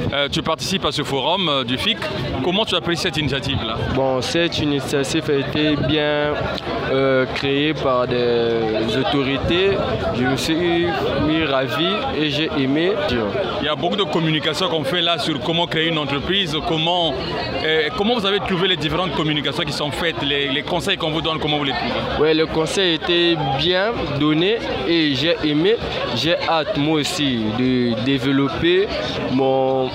Tu participes à ce forum du FIC. Comment tu apprécies cette initiative-là? Bon, cette initiative a été bien créée par des autorités. Je me suis ravi et j'ai aimé. Il y a beaucoup de communication qu'on fait là sur comment créer une entreprise, comment vous avez trouvé les différentes communications qui sont faites, les conseils qu'on vous donne, comment vous les trouvez? Oui, le conseil était bien donné et j'ai aimé. J'ai hâte moi aussi de développer mon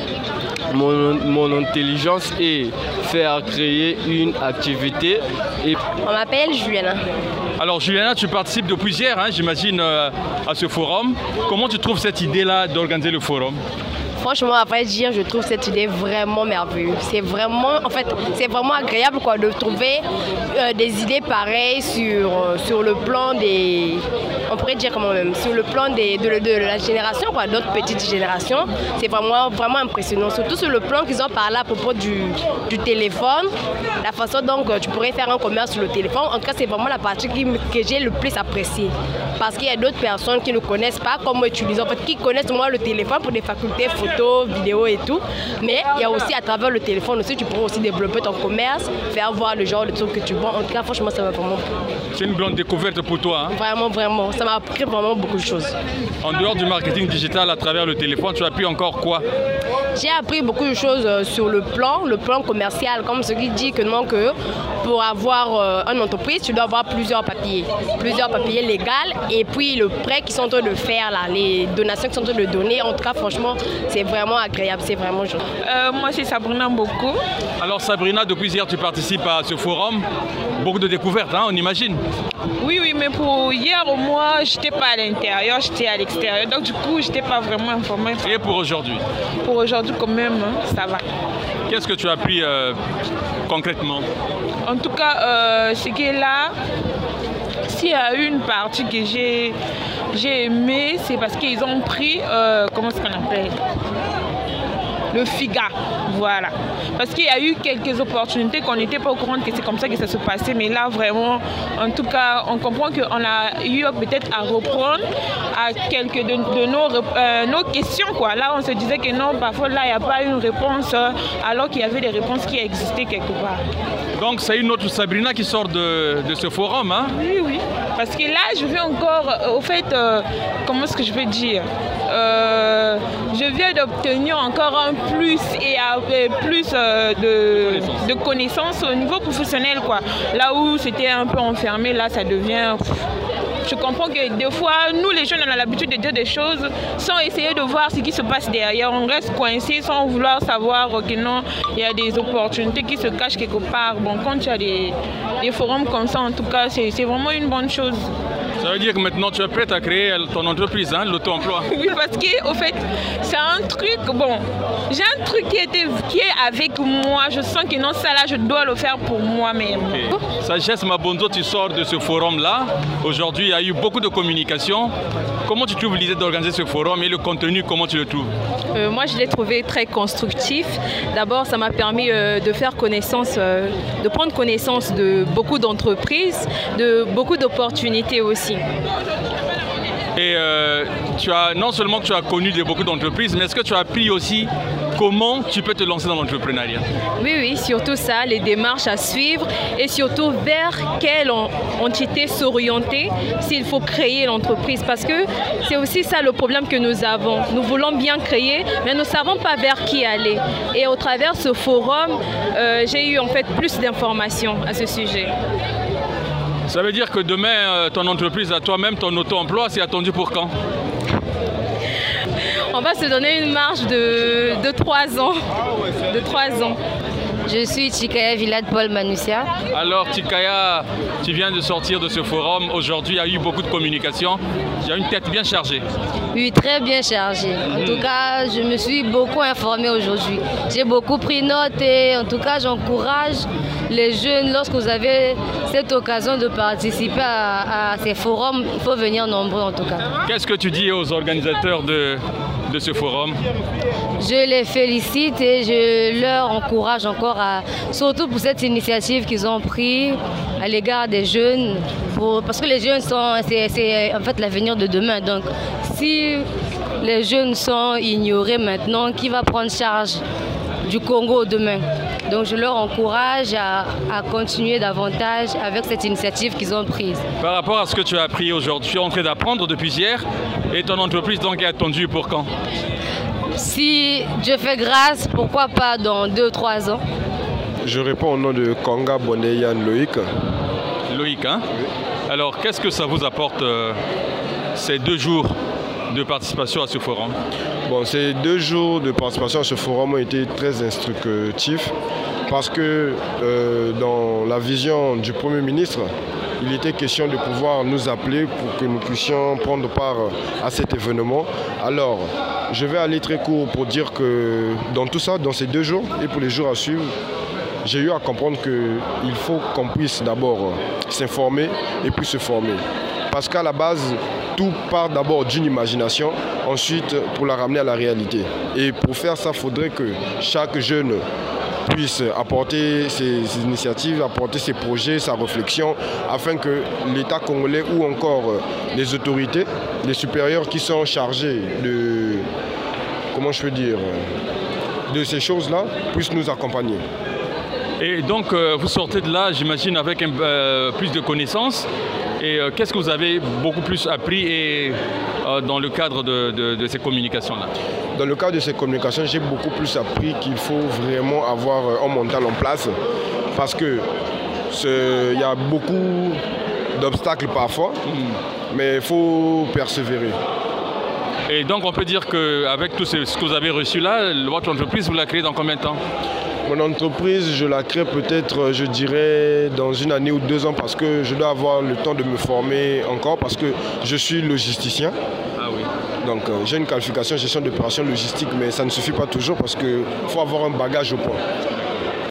intelligence et faire créer une activité. On m'appelle Juliana. Alors Juliana, tu participes depuis hier, j'imagine, à ce forum. Comment tu trouves cette idée-là d'organiser le forum? Franchement, à vrai dire, je trouve cette idée vraiment merveilleuse. C'est vraiment agréable de trouver des idées pareilles sur le plan des... On pourrait dire comment même, sur le plan de la génération, d'autres petites générations. C'est vraiment impressionnant. Surtout sur le plan qu'ils ont parlé à propos du téléphone, la façon dont tu pourrais faire un commerce sur le téléphone. En tout cas, c'est vraiment la partie que j'ai le plus appréciée. Parce qu'il y a d'autres personnes qui ne connaissent pas comment utiliser, qui connaissent moins le téléphone pour des facultés photos, vidéos et tout. Mais il y a aussi à travers le téléphone aussi, tu pourrais aussi développer ton commerce, faire voir le genre de trucs que tu vends. En tout cas, franchement, ça m'a vraiment plu. C'est une grande découverte pour toi. Vraiment. Ça m'a appris vraiment beaucoup de choses. En dehors du marketing digital à travers le téléphone, tu as appris encore quoi? J'ai appris beaucoup de choses sur le plan commercial, comme ce qui dit que pour avoir une entreprise, tu dois avoir plusieurs papiers légaux et puis le prêt qu'ils sont en train de faire, là, les donations qu'ils sont en train de donner. En tout cas, franchement, c'est vraiment agréable, c'est vraiment joli. Moi, c'est Sabrina Mboko. Alors Sabrina, depuis hier, tu participes à ce forum. Beaucoup de découvertes, on imagine. Oui, mais pour hier, moi, je n'étais pas à l'intérieur, j'étais à l'extérieur. Donc, du coup, je n'étais pas vraiment informée. Et pour aujourd'hui? Pour aujourd'hui, quand même, ça va. Qu'est-ce que tu as appris concrètement? En tout cas, ce qui est là, s'il y a une partie que j'ai aimée, c'est parce qu'ils ont pris, comment est-ce qu'on appelle? Le FIGA, voilà. Parce qu'il y a eu quelques opportunités qu'on n'était pas au courant que c'est comme ça que ça se passait. Mais là, vraiment, en tout cas, on comprend qu'on a eu peut-être à reprendre à quelques de nos questions, quoi. Là, on se disait que non, parfois, là, il n'y a pas une réponse, alors qu'il y avait des réponses qui existaient quelque part. Donc, c'est une autre Sabrina qui sort de ce forum, Oui. Parce que là, je vais encore, au fait, comment est-ce que je vais dire je viens d'obtenir encore un plus et plus de connaissances au niveau professionnel, quoi. Là où c'était un peu enfermé, là, ça devient... Je comprends que des fois, nous les jeunes, on a l'habitude de dire des choses sans essayer de voir ce qui se passe derrière. On reste coincé sans vouloir savoir que non, il y a des opportunités qui se cachent quelque part. Bon, quand tu as des forums comme ça, en tout cas, c'est vraiment une bonne chose. Ça veut dire que maintenant tu es prête à créer ton entreprise, l'auto-emploi? Oui, parce qu'au fait, c'est un truc, j'ai un truc qui est avec moi. Je sens que non, ça là, je dois le faire pour moi-même. Okay. Sagesse Mabonzo, tu sors de ce forum-là. Aujourd'hui, il y a eu beaucoup de communication. Comment tu trouves l'idée d'organiser ce forum et le contenu, comment tu le trouves? Moi, je l'ai trouvé très constructif. D'abord, ça m'a permis de faire connaissance, de prendre connaissance de beaucoup d'entreprises, de beaucoup d'opportunités aussi. Et non seulement tu as connu beaucoup d'entreprises, mais est-ce que tu as appris aussi comment tu peux te lancer dans l'entrepreneuriat? Oui, surtout ça, les démarches à suivre et surtout vers quelle entité s'orienter s'il faut créer l'entreprise. Parce que c'est aussi ça le problème que nous avons. Nous voulons bien créer, mais nous ne savons pas vers qui aller. Et au travers de ce forum, j'ai eu en fait plus d'informations à ce sujet. Ça veut dire que demain, ton entreprise à toi-même, ton auto-emploi, c'est attendu pour quand? On va se donner une marge de 3 ans. De 3 ans. Je suis Chikaya Vilad Paul Manussia. Alors Chikaya, tu viens de sortir de ce forum. Aujourd'hui, il y a eu beaucoup de communication. Il y a une tête bien chargée. Oui, très bien chargée. En tout cas, je me suis beaucoup informée aujourd'hui. J'ai beaucoup pris note et en tout cas, j'encourage les jeunes, lorsque vous avez cette occasion de participer à ces forums, il faut venir nombreux en tout cas. Qu'est-ce que tu dis aux organisateurs de ce forum? Je les félicite et je leur encourage encore, surtout pour cette initiative qu'ils ont prise à l'égard des jeunes, parce que les jeunes c'est en fait l'avenir de demain. Donc si les jeunes sont ignorés maintenant. Qui va prendre charge du Congo demain? Donc je leur encourage à continuer davantage avec cette initiative qu'ils ont prise. Par rapport à ce que tu as appris aujourd'hui, tu es en train d'apprendre depuis hier et ton entreprise donc est attendue pour quand? Si Dieu fait grâce, pourquoi pas dans 2-3 ans? Je réponds au nom de Konga Boneyan Loïc. Loïc, hein? Oui. Alors qu'est-ce que ça vous apporte ces 2 jours de participation à ce forum? Bon, ces 2 jours de participation à ce forum ont été très instructifs parce que dans la vision du Premier ministre, il était question de pouvoir nous appeler pour que nous puissions prendre part à cet événement. Alors, je vais aller très court pour dire que dans tout ça, dans ces 2 jours et pour les jours à suivre, j'ai eu à comprendre qu'il faut qu'on puisse d'abord s'informer et puis se former. Parce qu'à la base, tout part d'abord d'une imagination, ensuite pour la ramener à la réalité. Et pour faire ça, il faudrait que chaque jeune puisse apporter ses initiatives, apporter ses projets, sa réflexion, afin que l'État congolais ou encore les autorités, les supérieurs qui sont chargés de, comment je peux dire, de ces choses-là, puissent nous accompagner. Et donc vous sortez de là, j'imagine, avec plus de connaissances. Et qu'est-ce que vous avez beaucoup plus appris dans le cadre de ces communications-là? Dans le cadre de ces communications, j'ai beaucoup plus appris qu'il faut vraiment avoir un mental en place parce qu'il y a beaucoup d'obstacles parfois, mais il faut persévérer. Et donc on peut dire qu'avec tout ce que vous avez reçu là, votre entreprise, vous la créez dans combien de temps? Mon entreprise, je la crée peut-être, je dirais, dans 1 année ou 2 ans parce que je dois avoir le temps de me former encore parce que je suis logisticien. Ah oui. Donc j'ai une qualification gestion d'opération logistique, mais ça ne suffit pas toujours parce qu'il faut avoir un bagage au point.